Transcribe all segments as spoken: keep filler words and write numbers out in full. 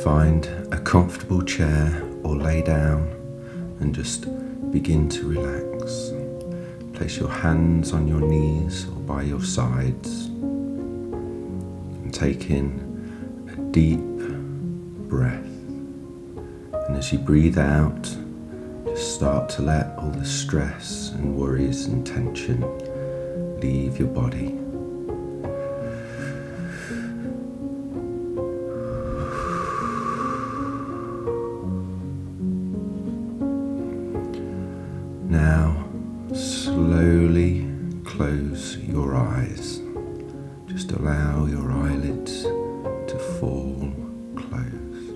Find a comfortable chair or lay down and just begin to relax. Place your hands on your knees or by your sides and take in a deep breath. And as you breathe out, just start to let all the stress and worries and tension leave your body. Now, slowly close your eyes. Just allow your eyelids to fall closed.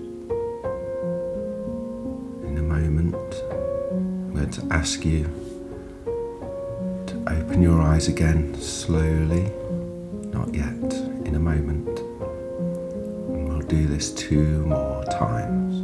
In a moment, I'm going to ask you to open your eyes again slowly. Not yet, in a moment. And we'll do this two more times.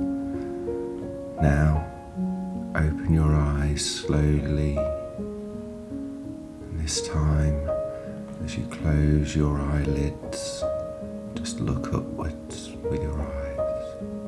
Now, open your eyes slowly, and this time, as you close your eyelids, just look upwards with your eyes.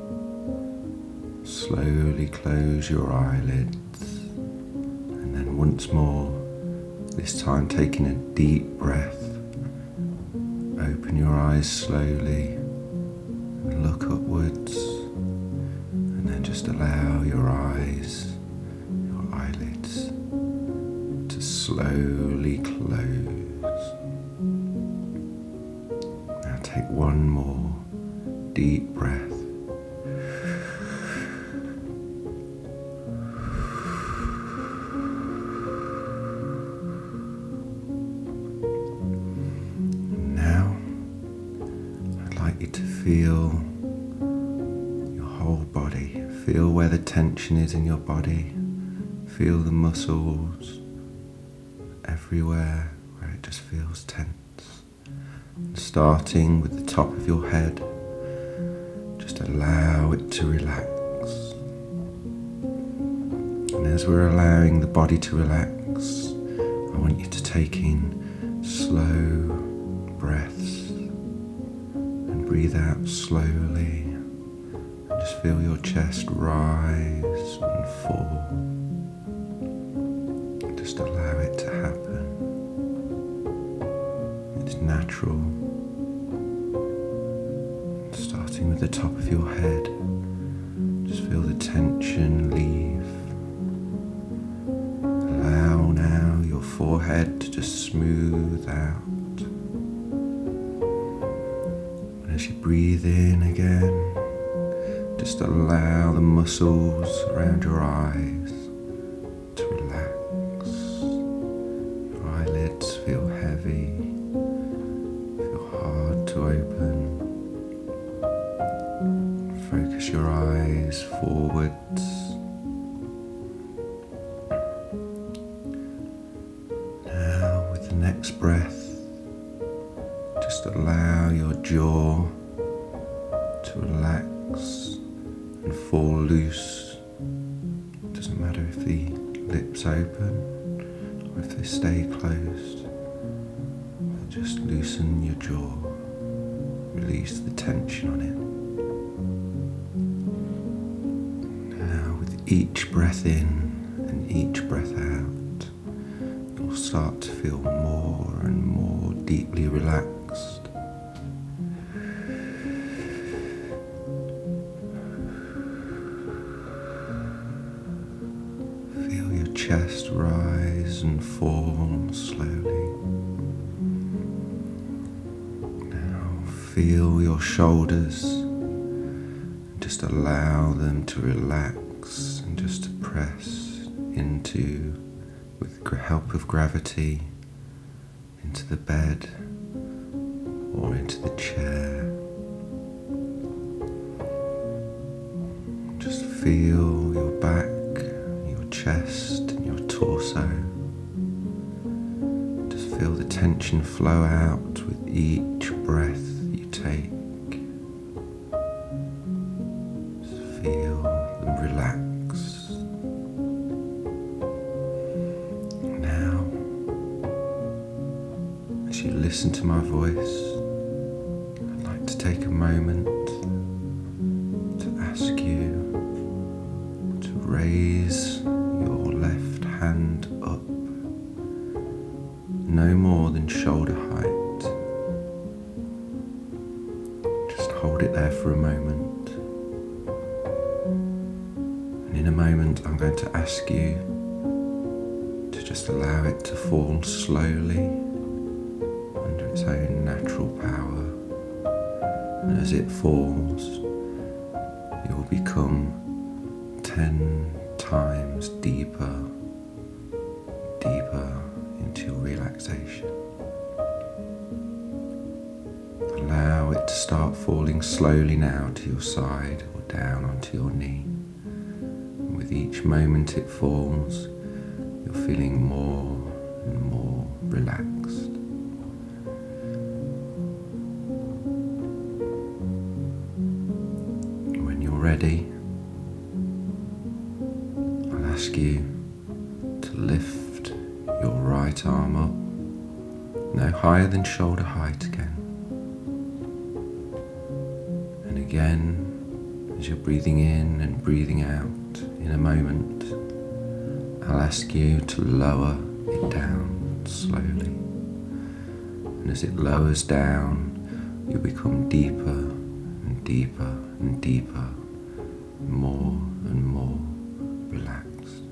Slowly close your eyelids, and then once more, this time taking a deep breath, open your eyes slowly, and look upwards, and then just allow your eyes eyelids to slowly close. Now take one more deep breath. Now I'd like you to feel your whole body. Feel where the tension is in your body. Feel the muscles everywhere where it just feels tense. And starting with the top of your head, just allow it to relax. And as we're allowing the body to relax, I want you to take in slow breaths and breathe out slowly. And just feel your chest rise and fall. Just allow it to happen. It's natural. Starting with the top of your head, just feel the tension leave. Allow now your forehead to just smooth out. And as you breathe in again, just allow the muscles around your eyes to relax. Feel heavy, feel hard to open. Focus your eyes forwards. Now with the next breath, just allow your jaw to relax and fall loose. It doesn't matter if the lips open or if they stay closed. Just loosen your jaw, release the tension on it. Now with each breath in and each breath out, you'll start to feel more and more deeply relaxed. Feel your chest rise and fall slowly. Feel your shoulders, and just allow them to relax and just to press into, with the help of gravity, into the bed or into the chair. Just feel your back, your chest and your torso. Just feel the tension flow out with each breath you take. Just feel them relax. Now, as you listen to my voice, I'd like to take a moment hold it there for a moment. And in a moment, I'm going to ask you to just allow it to fall slowly under its own natural power. And as it falls, you will become ten times deeper, deeper into your relaxation. Allow it to start falling slowly now to your side or down onto your knee. And with each moment it falls, you're feeling more and more relaxed. When you're ready, I'll ask you to lift your right arm up, no higher than shoulder height again. And again, as you're breathing in and breathing out, in a moment, I'll ask you to lower it down slowly. And as it lowers down, you become deeper and deeper and deeper, more and more relaxed.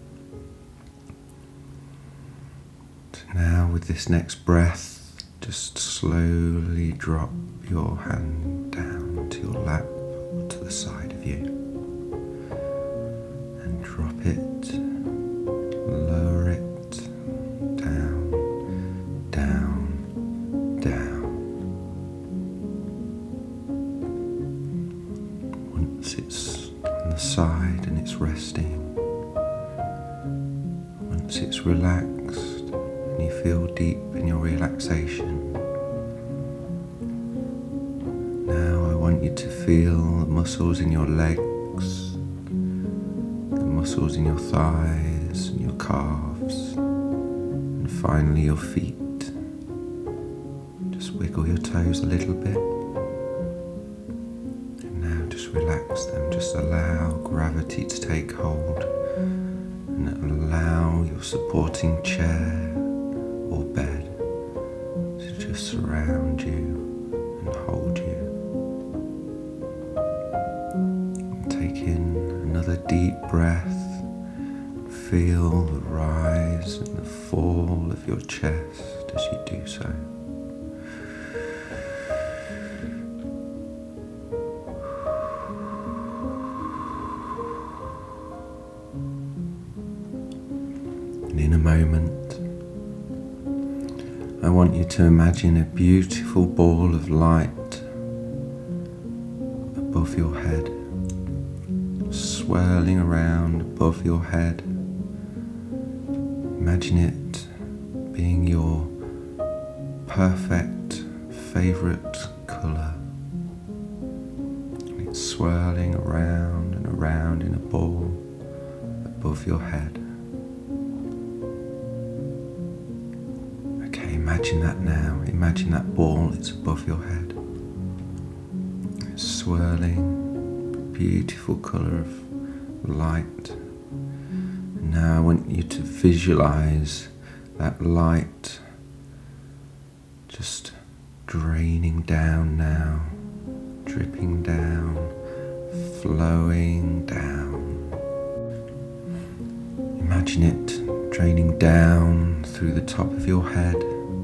So now with this next breath, just slowly drop your hand down to your lap or to the side of you and drop it, lower it down, down, down. Once it's on the side and it's resting, once it's relaxed and you feel deep in your relaxation, now I want you to feel the muscles in your legs, the muscles in your thighs and your calves, and finally your feet. Just wiggle your toes a little bit, and now just relax them. Just allow gravity to take hold, and allow your supporting chair or bed to just surround you and hold you. And take in another deep breath. Feel the rise and the fall of your chest as you do so. And in a moment, I want you to imagine a beautiful ball of light above your head, swirling around above your head. Imagine it being your perfect favourite colour. It's swirling around and around in a ball above your head. Imagine that now. Imagine that ball, it's above your head. It's swirling, beautiful colour of light. And now I want you to visualise that light just draining down now, dripping down, flowing down. Imagine it draining down through the top of your head,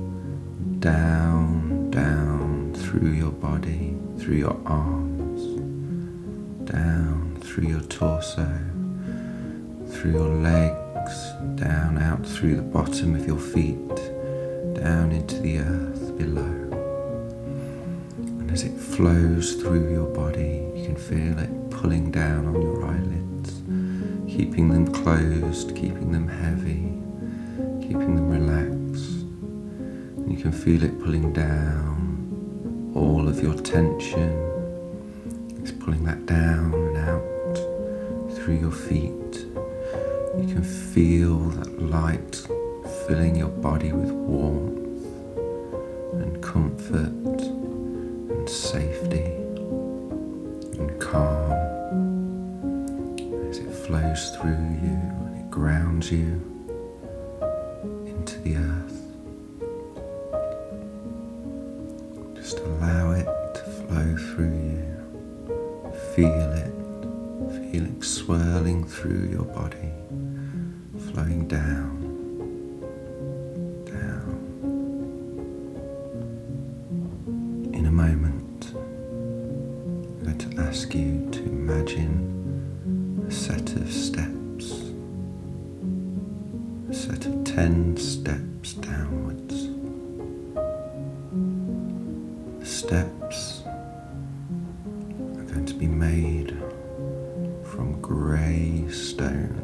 down, down through your body, through your arms, down through your torso, through your legs, down out through the bottom of your feet, down into the earth below. And as it flows through your body, you can feel it pulling down on your eyelids, keeping them closed, keeping them heavy, keeping them relaxed. And you can feel it pulling down all of your tension. It's pulling that down and out through your feet. You can feel that light filling your body with warmth and comfort and safety and calm as it flows through you and it grounds you into the earth. Just allow it to flow through you. Feel it. Feel it swirling through your body, flowing down, down. In a moment, I'm going to ask you to imagine a set of steps, a set of ten steps downwards. The steps are going to be made from grey stone.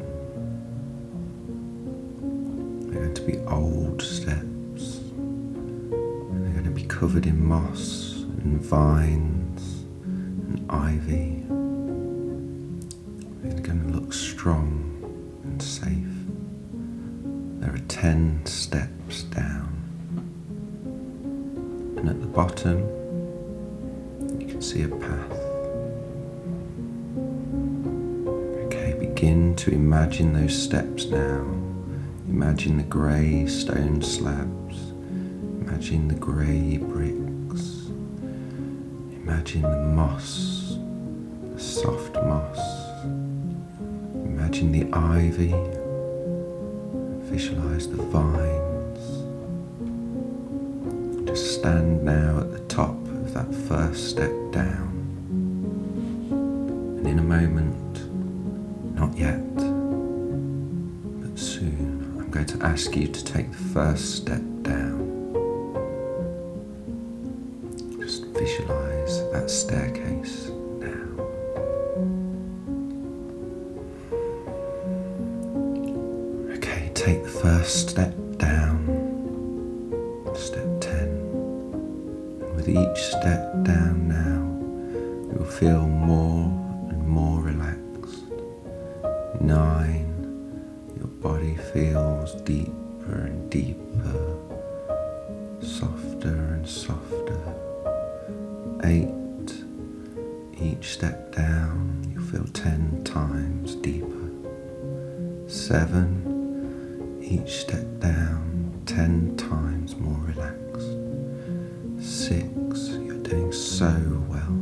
They're going to be old steps, and they're going to be covered in moss and vines and ivy. They're going to look strong and safe. There are ten steps down, and at the bottom you can see a path. Begin to imagine those steps now. Imagine the grey stone slabs. Imagine the grey bricks. Imagine the moss, the soft moss. Imagine the ivy. Visualize the vines. Just stand now at the top of that first step down. And in a moment, not yet, but soon, I'm going to ask you to take the first step down. Just visualize that staircase now. Okay, take the first step down, step ten. And with each step down now, you will feel more and more relaxed. Nine, your body feels deeper and deeper, softer and softer. Eight, each step down you feel ten times deeper. Seven, each step down ten times more relaxed. Six, you're doing so well.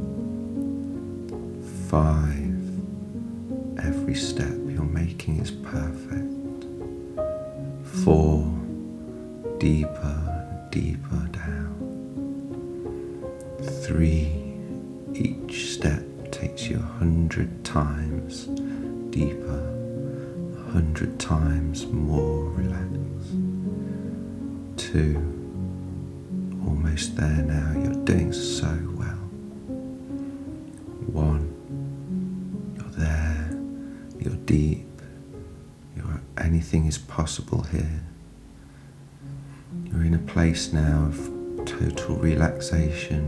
Five, every step you're making is perfect. Four, deeper and deeper down. Three, each step takes you a hundred times deeper, a hundred times more relaxed. Two, almost there now, you're doing so well. One, you're there. You're deep, you're, anything is possible here. You're in a place now of total relaxation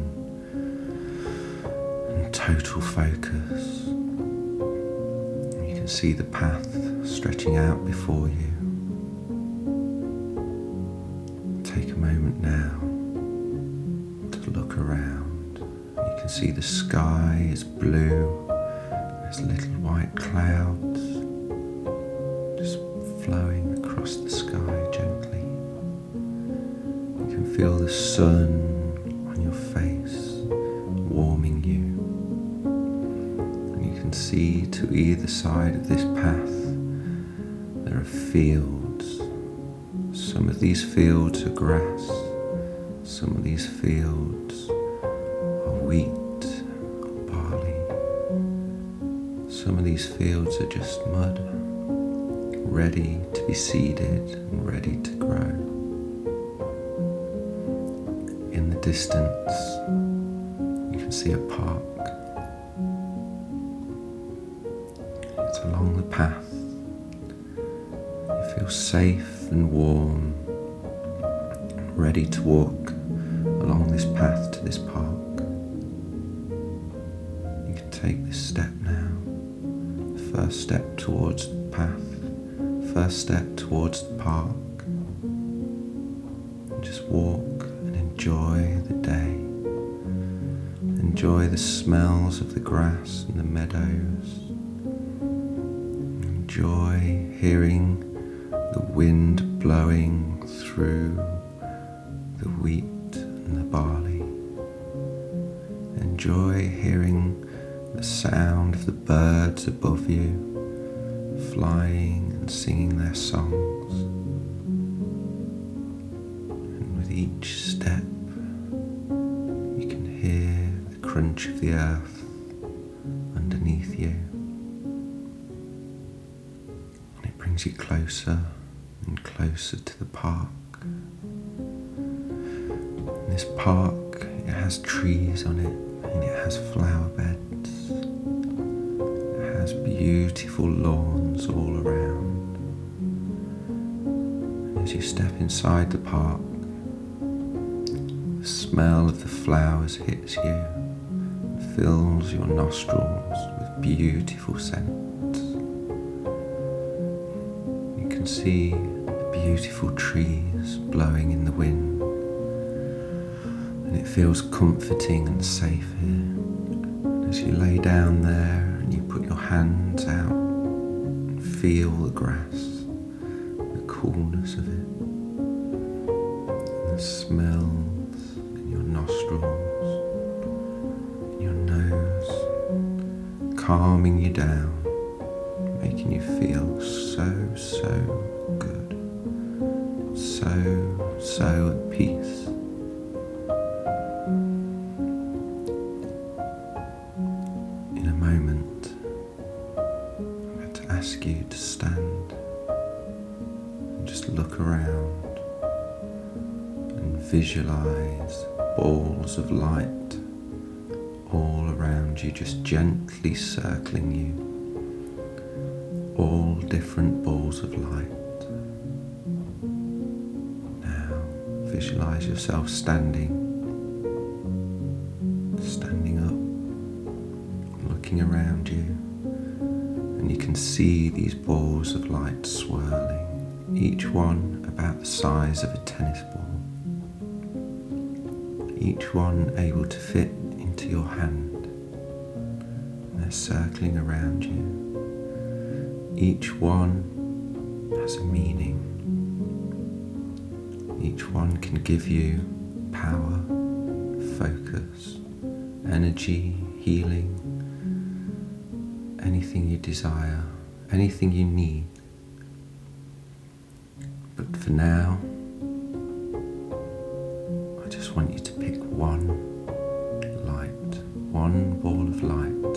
and total focus. You can see the path stretching out before you. Take a moment now to look around. You can see the sky is blue. There's little white clouds just flowing across the sky gently. You can feel the sun on your face warming you. And you can see to either side of this path there are fields. Some of these fields are grass. Some of these fields are wheat. Some of these fields are just mud, ready to be seeded and ready to grow. In the distance, you can see a park. It's along the path. You feel safe and warm, ready to walk along this path to this park. You can take this step now. First step towards the path, first step towards the park. And just walk and enjoy the day. Enjoy the smells of the grass and the meadows. Enjoy hearing the wind blowing through the wheat and the barley. enjoy hearing the sound of the birds above you, flying and singing their songs. And with each step, you can hear the crunch of the earth underneath you. And it brings you closer and closer to the park. And this park, it has trees on it, and it has flower beds. It has beautiful lawns all around. And as you step inside the park, the smell of the flowers hits you and fills your nostrils with beautiful scents. You can see the beautiful trees blowing in the wind. And it feels comforting and safe here. As you lay down there and you put your hands out and feel the grass, the coolness of it, and the smells in your nostrils, in your nose, calming you down, making you feel so, so good, so, so at peace. In a moment, I'm going to ask you to stand and just look around and visualize balls of light all around you, just gently circling you, all different balls of light. Now visualize yourself standing, standing up, looking around you, and you can see these balls of light swirling, each one about the size of a tennis ball, each one able to fit into your hand, and they're circling around you. Each one has a meaning. Each one can give you power, focus, energy, healing, anything you desire, anything you need. But for now, I just want you to pick one light, one ball of light.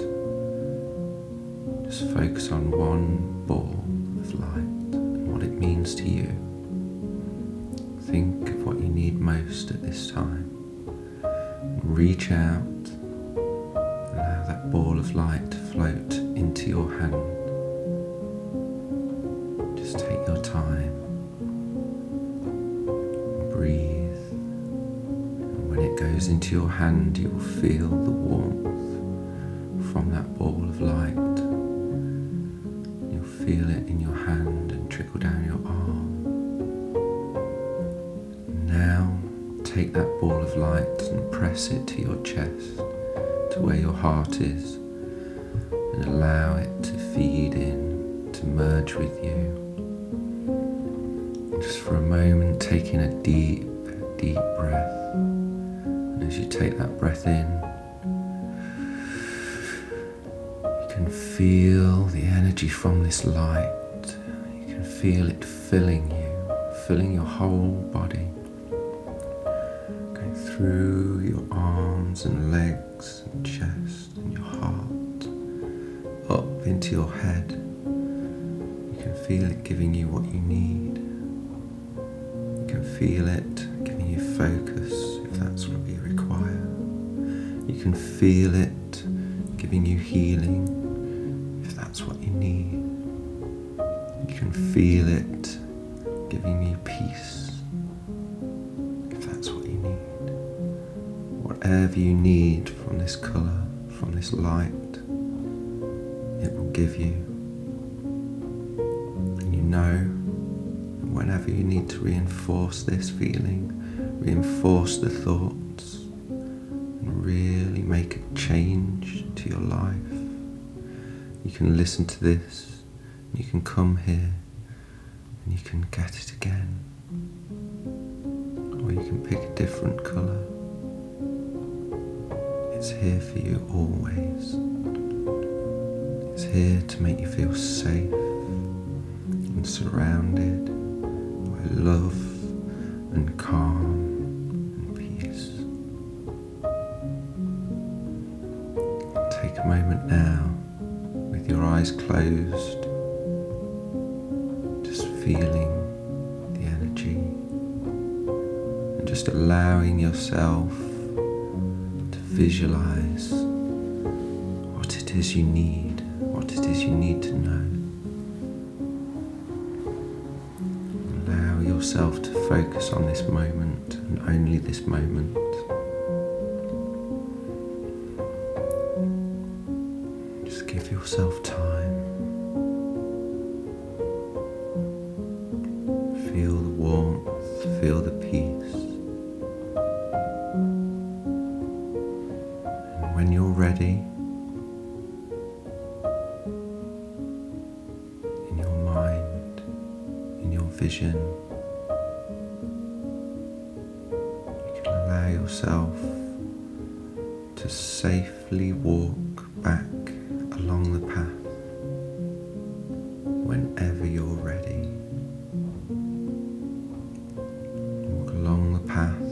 Just focus on one ball of light and what it means to you. Think of what you need most at this time. Reach out. Allow that ball of light to float into your hand. Just take your time. Breathe. And when it goes into your hand, you will feel the warmth from that ball of light. You'll feel it in your hand and trickle down your arm. Now take that ball of light and press it to your chest, to where your heart is, and allow it to feed in, to merge with you. Just for a moment, taking a deep, deep breath. And as you take that breath in, you can feel the energy from this light. You can feel it filling you, filling your whole body. Through your arms and legs and chest and your heart, up into your head. You can feel it giving you what you need. You can feel it giving you focus if that's what you require. You can feel it giving you healing if that's what you need. You can feel it giving you peace. Whatever you need from this colour, from this light, it will give you. And you know that whenever you need to reinforce this feeling, reinforce the thoughts, and really make a change to your life, you can listen to this, and you can come here, and you can get it again. Or you can pick a different colour. It's It's here for you always. It's here to make you feel safe and surrounded by love and calm and peace. Take a moment now with your eyes closed, just feeling the energy and just allowing yourself to visualize what it is you need, what it is you need to know. Allow yourself to focus on this moment and only this moment. Just give yourself time. Feel the warmth, feel the peace. And when you're ready, in your mind, in your vision, you can allow yourself to safely walk back along the path whenever you're ready. Walk along the path,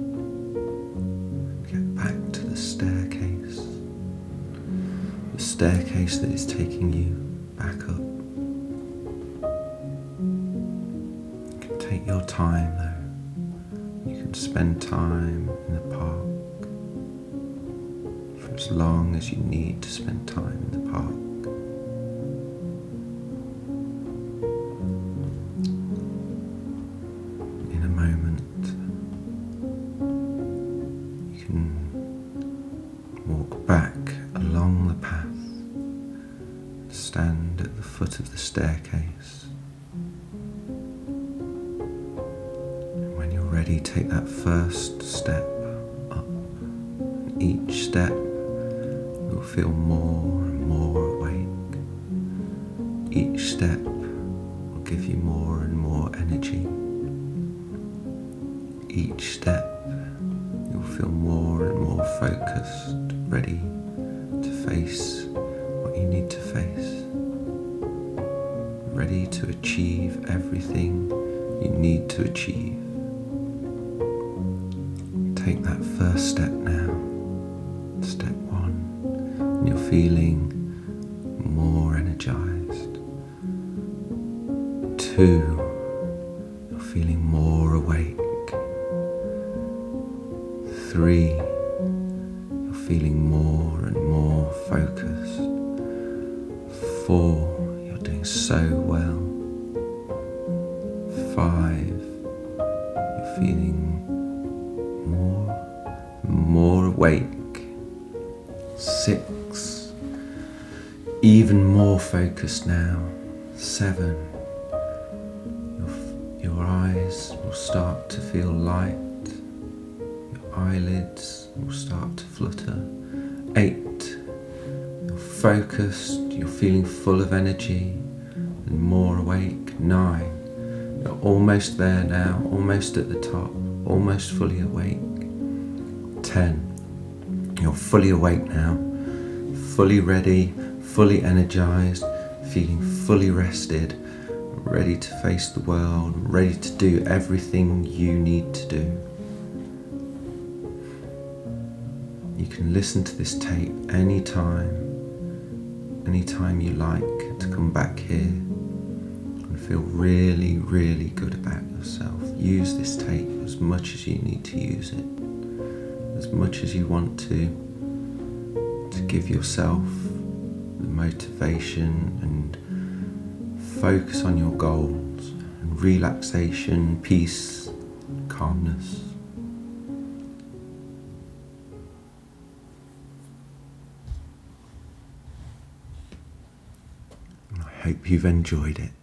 get back to the staircase, the staircase that is taking you back up. You can take your time though. You can spend time in the park for as long as you need to spend time in the park. In a moment, you can walk back along the path, stand at the foot of the staircase. And when you're ready, take that first step up. And each step you'll feel more and more awake. Each step will give you more and more energy. Each step you'll feel more and more focused, ready to face what you need to face, ready to achieve everything you need to achieve. Take that first step now. Step one. And you're feeling more energized. Two, you're feeling more awake. Three, you're feeling more and more focused. Four, you're doing so well. Five, you're feeling more and more awake. Six, even more focused now. Seven, your, your eyes will start to feel light. Your eyelids will start to flutter. Eight, you're focused, you're feeling full of energy and more awake. Nine, you're almost there now, almost at the top, almost fully awake. Ten, you're fully awake now, fully ready, fully energized, feeling fully rested, ready to face the world, ready to do everything you need to do. You can listen to this tape anytime, anytime you like to come back here and feel really, really good about yourself. Use this tape as much as you need to use it. As much as you want to, to give yourself the motivation and focus on your goals and relaxation, peace, calmness. And I hope you've enjoyed it.